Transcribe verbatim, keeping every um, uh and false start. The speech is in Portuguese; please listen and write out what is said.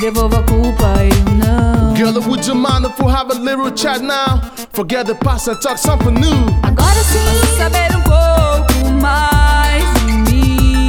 devolva a culpa, eu não. Girl, would you mind if we have a little chat now? Forget the past and talk something new. Agora sim, saber um pouco mais.